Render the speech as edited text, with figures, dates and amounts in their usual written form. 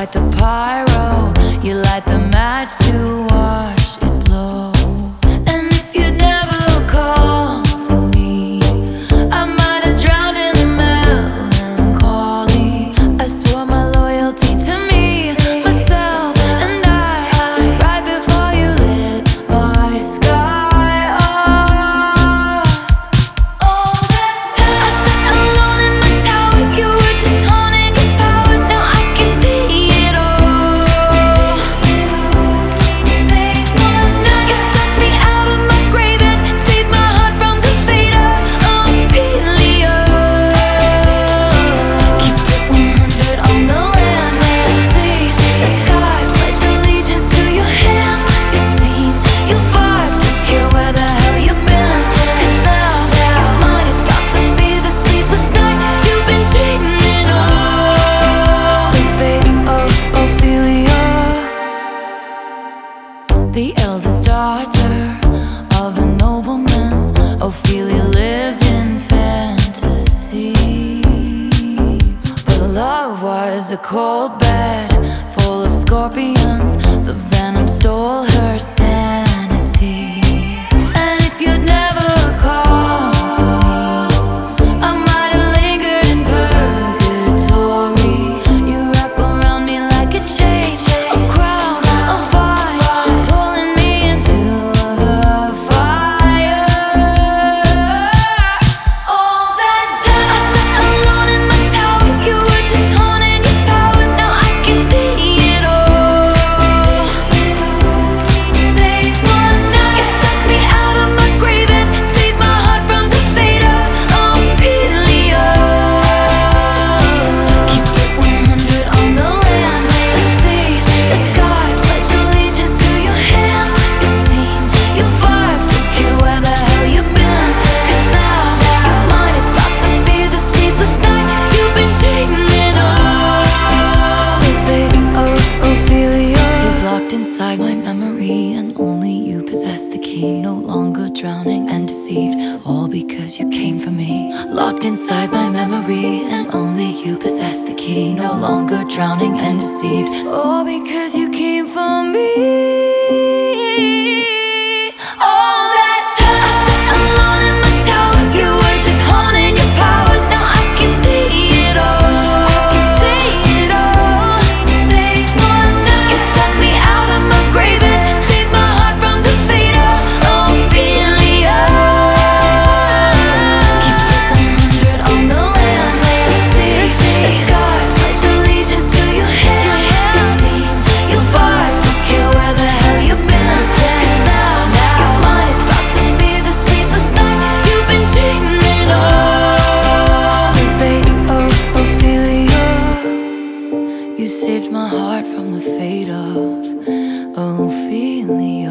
light the pyro, you light the match to watch it blow. And if you'd never call for me, I might have drowned in the melancholy. I swore my loyalty to me, myself, and I, right before you lit my sky. The eldest daughter of a nobleman, Ophelia lived in fantasy. But love was a cold bed full of scorpions. The venom stole her sanity. And if you'd never call for me, I might have lingered in purgatory. You wrap around me like a chain, a crown, a vine, pulling me into the fire. All that time I sat alone in my tower, you were just honing your powers. Now I can see it all. Late one night, you dug me out of my grave and saved my heart from the fate of Ophelia. Keep it 100 on the land, the sea, the sky. Pledge allegiance to your hands, your team, your vibes. Don't care where the hell you've been, 'cause now you're mine. It's about to be the sleepless night you've been dreaming of. The fate of Ophelia is locked inside my memory, and only you possess the key. No longer drowning and deceived, all because you came for me. Locked inside my memory, and only you possess the key. No longer drowning and deceived, all because you came for me. All that time I sat alone in my tower, you were just honing your powers. Now I can see it all. I can see it all. Late one night, you dug me out of my grave and saved my heart from the fate of Ophelia. Keep it 100 on the land, the sea, the sky. Pledge allegiance to your hands, your team, your vibes. Don't care where the hell you've been, 'cause now you're mine. It's about to be the sleepless night you've been dreaming of. The fate of Ophelia, you saved my heart from the fate of Ophelia.